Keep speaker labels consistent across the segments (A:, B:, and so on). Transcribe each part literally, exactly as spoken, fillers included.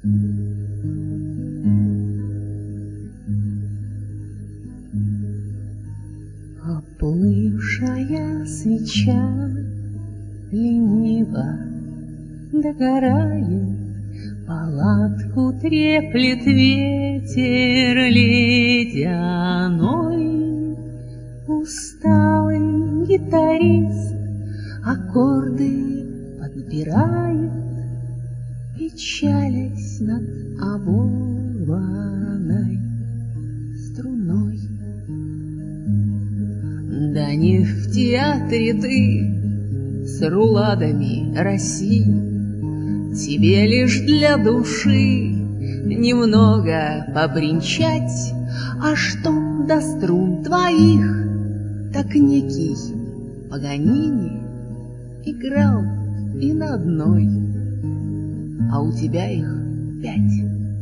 A: Оплывшая свеча лениво догорает, палатку треплет ветер ледяной. Усталый гитарист аккорды подбирает, печалясь над оборванной струной. Да не в театре ты с руладами России, тебе лишь для души немного побренчать, а что до струн твоих, так некий Паганини играл и на одной, а у тебя их пять.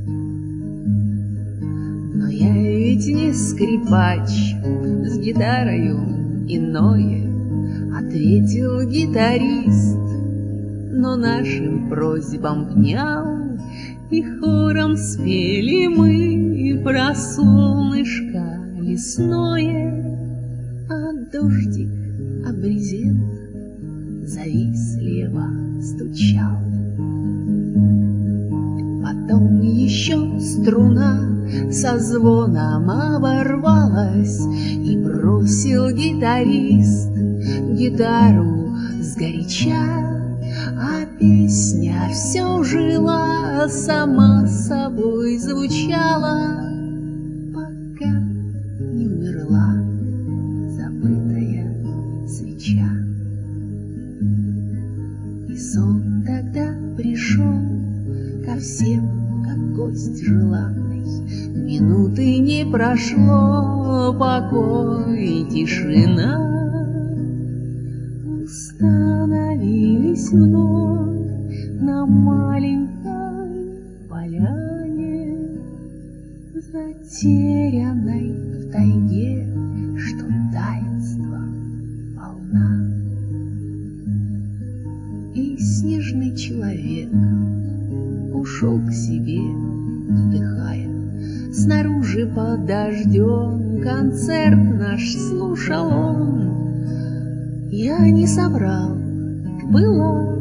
A: Но я ведь не скрипач с гитарою иное, ответил гитарист, но нашим просьбам внял, и хором спели мы про солнышко лесное, а дождик о брезент завистливо стучал. Потом еще струна со звоном оборвалась, и бросил гитарист гитару сгоряча, а песня все жила, сама собой звучала, пока не умерла забытая свеча. И сон тогда пришел ко всем, как гость желанный. Минуты не прошло, покой и тишина. Установились вновь на маленькой поляне, затерянной в тайге, что таинства полна. И снежный человек ушел к себе, вздыхая. Снаружи под дождем концерт наш слушал он. Я не соврал, была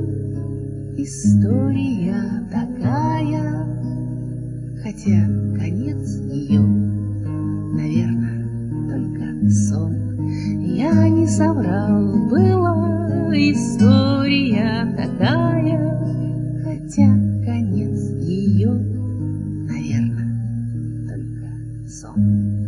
A: история такая, хотя конец ее, наверное, только сон. Я не соврал, была история такая, хотя конец ее, наверное, только сон.